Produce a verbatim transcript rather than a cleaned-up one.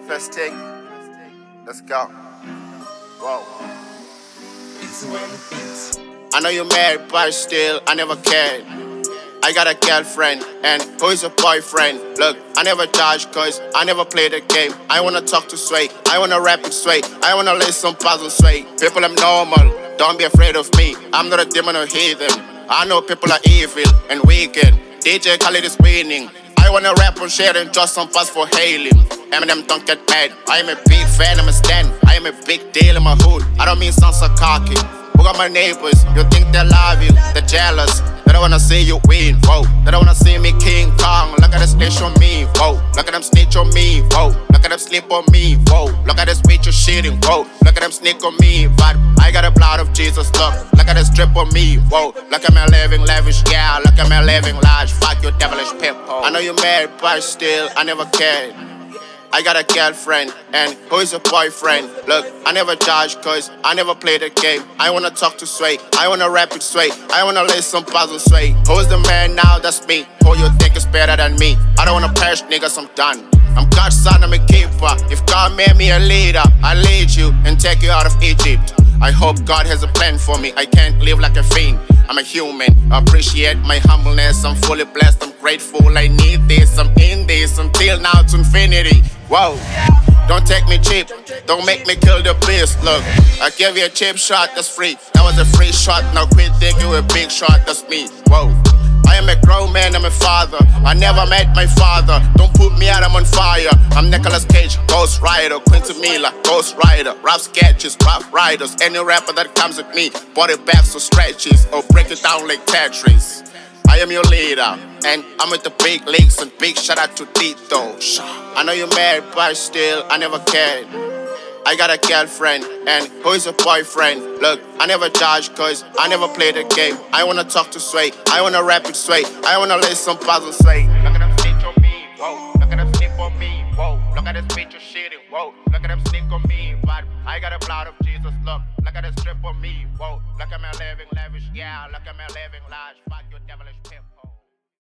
Plastic. Let's go. Whoa. I know you're married, but still, I never cared. I got a girlfriend, and who is your boyfriend? Look, I never judge, cause I never play the game. I wanna talk to Sway, I wanna rap it Sway, I wanna lay some puzzle Sway. People, I'm normal, don't be afraid of me. I'm not a demon or heathen. I know people are evil and wicked. D J Khaled is winning. I wanna rap on sharing just some pass for hailing. Eminem don't get mad. I am a big fan, I'm a stan. I am a big deal in my hood. I don't mean sound so cocky. Look at my neighbors, you think they love you, they're jealous. They don't wanna see you win, whoa. They don't wanna see me King Kong. Look at this snitch on me, whoa. Look at them snitch on me, whoa. Look at them sleep on me, whoa. Look at this bitch you shitting, whoa. Look at them sneak on me, but I got the blood of Jesus, look. Look at this drip on me, whoa. Look at me living lavish, yeah. Look at me living large, fuck your devilish people. I know you're married, but still, I never cared. I got a girlfriend, and who is your boyfriend? Look, I never judge, cause I never play the game. I wanna talk to Sway, I wanna rap it Sway, I wanna lay some puzzle Sway. Who's the man now? That's me. Who you think is better than me? I don't wanna perish, niggas, I'm done. I'm God's son, I'm a keeper. If God made me a leader, I'll lead you and take you out of Egypt. I hope God has a plan for me, I can't live like a fiend. I'm a human, appreciate my humbleness. I'm fully blessed, I'm grateful, I need this. I'm in this until now to infinity. Whoa, don't take me cheap, don't make me kill the beast. Look, I gave you a cheap shot, that's free. That was a free shot, now quit thinking a big shot, that's me. Whoa, I am a grown man, I'm a father. I never met my father, don't put me out, I'm on fire. I'm Nicolas Cage, Ghost Rider, Quentin Miller, Ghost Rider. Rap sketches, rap riders, any rapper that comes with me. Body bags or stretches, or break it down like Tetris. I am your leader, and I'm with the big leagues, and big shout out to Tito. I know you're married, but still, I never cared. I got a girlfriend, and who is your boyfriend? Look, I never judge, cause I never play the game. I wanna talk to Sway, I wanna rap it Sway, I wanna lay some puzzle Sway. Look at them snitch on me, whoa. Look at them snip on me, whoa. Look at this bitch you shitting, whoa. Look at them sneak on me, but I got the blood of Jesus, look. Look at this strip on me, whoa. Look at me living lavish, yeah. Look at me living large, fuck your devilish pimp.